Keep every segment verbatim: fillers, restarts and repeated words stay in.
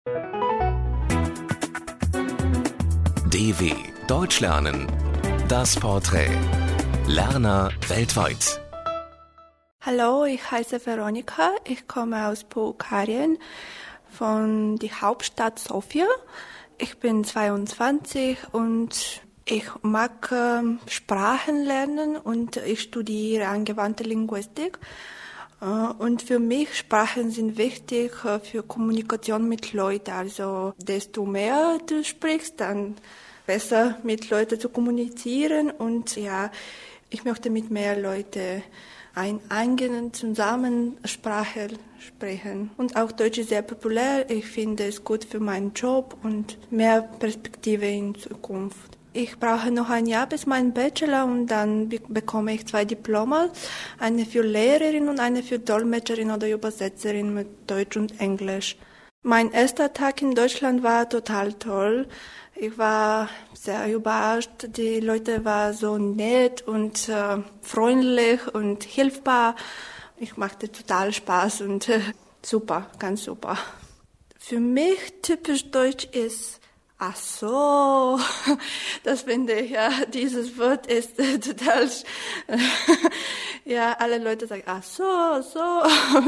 D W Deutsch lernen. Das Porträt. Lerner weltweit. Hallo, ich heiße Veronika. Ich komme aus Bulgarien, von der Hauptstadt Sofia. Ich bin zweiundzwanzig und ich mag äh, Sprachen lernen und ich studiere angewandte Linguistik. Äh, und für mich Sprachen sind wichtig äh, für Kommunikation mit Leuten. Also desto mehr du sprichst, dann besser mit Leuten zu kommunizieren. Und ja, ich möchte mit mehr Leuten eine eigene Zusammensprache sprechen. Und auch Deutsch ist sehr populär. Ich finde es gut für meinen Job und mehr Perspektive in Zukunft. Ich brauche noch ein Jahr bis meinen Bachelor und dann be- bekomme ich zwei Diplome. Eine für Lehrerin und eine für Dolmetscherin oder Übersetzerin mit Deutsch und Englisch. Mein erster Tag in Deutschland war total toll. Ich war sehr überrascht. Die Leute waren so nett und äh, freundlich und hilfbar. Ich machte total Spaß und äh, super, ganz super. Für mich typisch deutsch ist ach so. Das finde ich, ja, dieses Wort ist äh, total, äh, ja, alle Leute sagen ach so, so.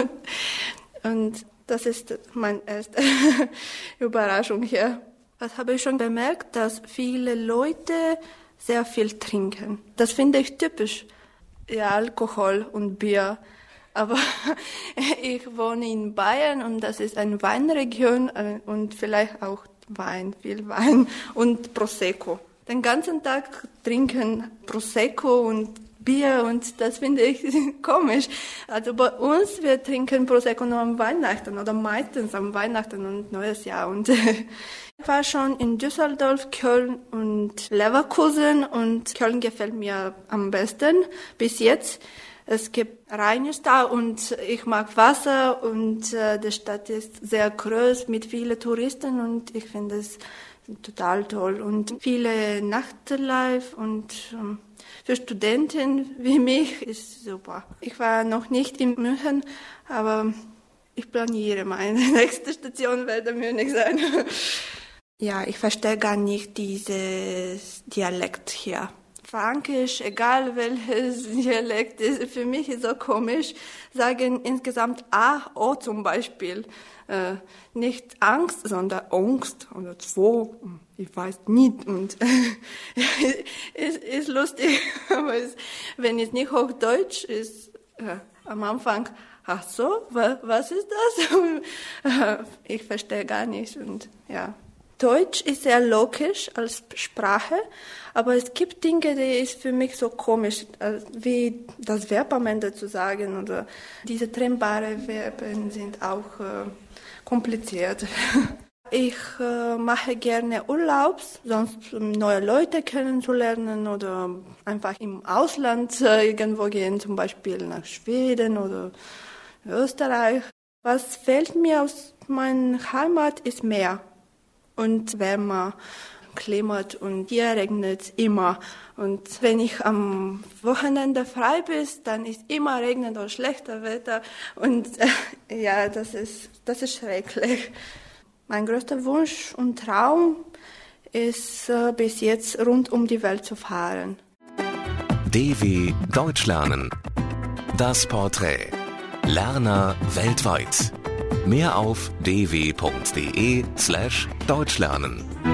Und das ist meine erste Überraschung hier. Was habe ich schon bemerkt, dass viele Leute sehr viel trinken. Das finde ich typisch. Ja, Alkohol und Bier. Aber ich wohne in Bayern und das ist eine Weinregion und vielleicht auch Wein, viel Wein und Prosecco. Den ganzen Tag trinken Prosecco und Bier und das finde ich komisch. Also bei uns, wir trinken Prosecco nur am Weihnachten oder meistens am Weihnachten und Neues Jahr. Und ich war schon in Düsseldorf, Köln und Leverkusen und Köln gefällt mir am besten bis jetzt. Es gibt Rhein da und ich mag Wasser und äh, die Stadt ist sehr groß mit vielen Touristen und ich finde es total toll und viele Nachtlife und ähm, für Studenten wie mich ist super. Ich war noch nicht in München, aber ich planiere, meine nächste Station werde Munich sein. Ja, ich verstehe gar nicht dieses Dialekt hier. Fränkisch, egal welches Dialekt ist, für mich ist so komisch, sagen insgesamt A, O zum Beispiel. Äh, nicht Angst, sondern Angst oder zwei, ich weiß nicht. Und ist, ist lustig, aber es, wenn es nicht Hochdeutsch ist, äh, am Anfang, ach so, wa, was ist das? Ich verstehe gar nicht und ja. Deutsch ist sehr logisch als Sprache, aber es gibt Dinge, die ist für mich so komisch, wie das Verb am Ende zu sagen oder diese trennbaren Verben sind auch äh, kompliziert. Ich äh, mache gerne Urlaubs, sonst um neue Leute kennenzulernen oder einfach im Ausland äh, irgendwo gehen, zum Beispiel nach Schweden oder Österreich. Was fehlt mir aus meiner Heimat ist Meer. Und wärmer, Klima und hier regnet immer. Und wenn ich am Wochenende frei bin, dann ist immer regnet oder schlechter Wetter. Und äh, ja, das ist, das ist schrecklich. Mein größter Wunsch und Traum ist, äh, bis jetzt rund um die Welt zu fahren. D W Deutsch lernen. Das Porträt. Lerner weltweit. Mehr auf d w punkt d e slash deutsch lernen.